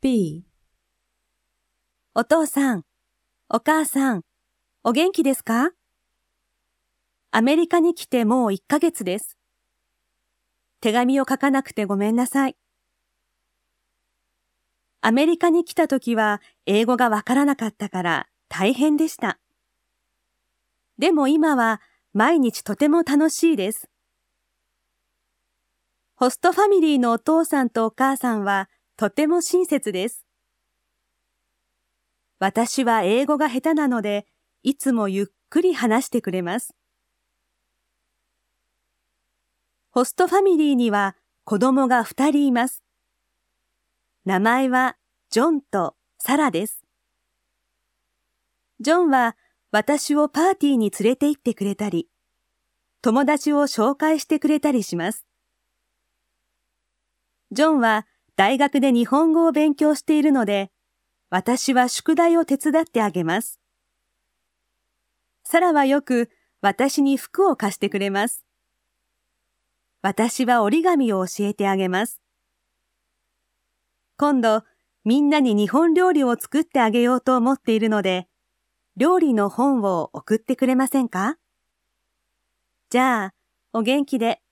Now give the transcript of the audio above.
B、 お父さん、お母さん、お元気ですか？アメリカに来てもう1ヶ月です。手紙を書かなくてごめんなさい。アメリカに来た時は英語がわからなかったから大変でした。でも今は毎日とても楽しいです。ホストファミリーのお父さんとお母さんはとても親切です。私は英語が下手なので、いつもゆっくり話してくれます。ホストファミリーには子供が2人います。名前はジョンとサラです。ジョンは私をパーティーに連れて行ってくれたり、友達を紹介してくれたりします。ジョンは大学で日本語を勉強しているので、私は宿題を手伝ってあげます。サラはよく私に服を貸してくれます。私は折り紙を教えてあげます。今度、みんなに日本料理を作ってあげようと思っているので、料理の本を送ってくれませんか？じゃあ、お元気で。